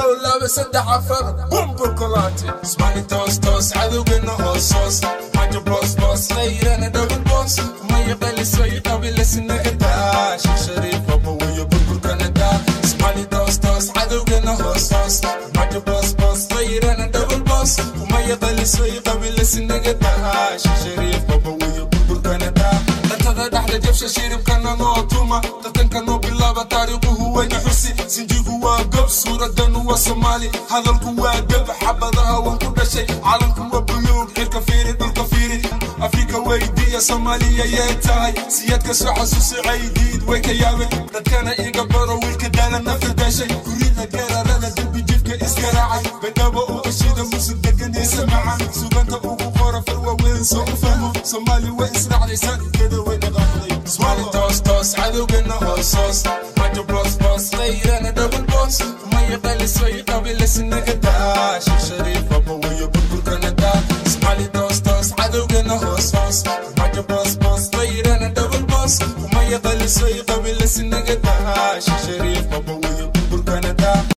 كولا بسد عفر بوم بوكولاتي اسمعني توس توس عذوقنا هوسوس حاجة بوس بوس غير أنا دبل بوس وما يقل سوي قبل سنة قداش شريف أبوي بلبل كندا اسمعني توس توس عذوقنا هوسوس حاجة بوس بوس غير أنا دبل بوس وما يقل سوي قبل سنة قداش شريف أبوي بلبل كندا انت دحل جبش شيرب كنا نوتوما تتنكنو بالله تاريخه هو نحسي سنجيه هو قب صورة دنو وصومالي هذا القوة قب حبضها وانكل شيء عالمكم وبيوك غير كفيري بالكفيري افريكا ويدية صومالية يتاي سيادك سوحة سوسي عيديد ويكيابي dadkana iga baro wiilka daalan nafta dashay gurida geerarada dib jifka iskaraacay badaba oo ashida musig deganaysa macaan suganta ugu qora farwa weyn soo fahmo Somali way israacaysan keda way dhaqaaqday Somali toos toos cadowgana hoosos majo boss boss leeyana double boss ma yaqal soo qabil sinaga daash shariif aba way bulbul kanada Somali toos toos cadowgana hoosos majo boss boss leeyana double boss ma yaqal soo qabil sinaga daash shariif aba way bulbul kanada